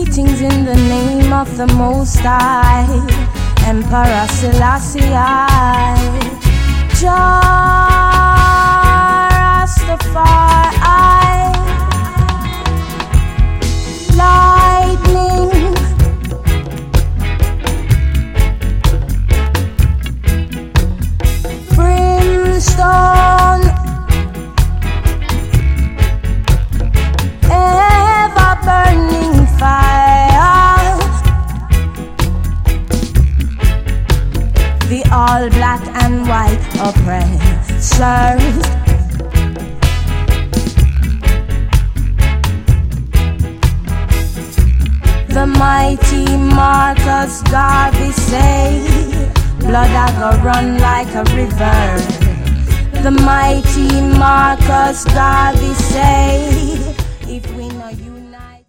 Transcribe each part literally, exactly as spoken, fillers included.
Greetings in the name of the Most High, Emperor Selassie I. Jah Rastafari, lightning, brimstone, ever burning fire, the all black and white oppressors. The mighty Marcus Garvey say, blood a go run like a river. The mighty Marcus Garvey say, if we not unite.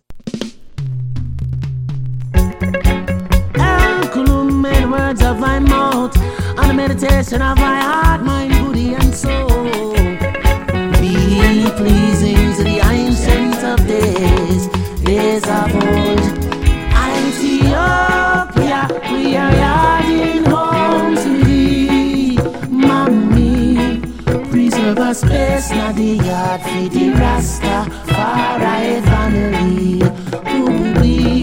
El Kulum made words of my mouth, on the meditation of my heart, mind, body, and soul. Be pleasing to the ancient of days, days of old. Ethiopia, we are yarding home to thee, Mommy. Preserve a space, not the yard for the Rastafari family. Ooh-wee.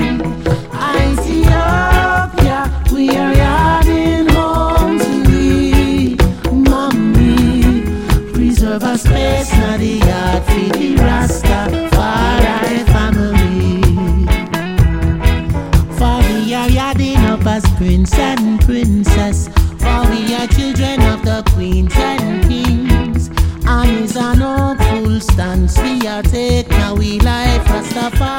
Ethiopia, we are yarding home to thee, Mommy. Preserve a space, not the yard for the Rastafari family. As prince and princess, for we are children of the queens and kings. And is an hopeful stance we are take now we life Rastafari.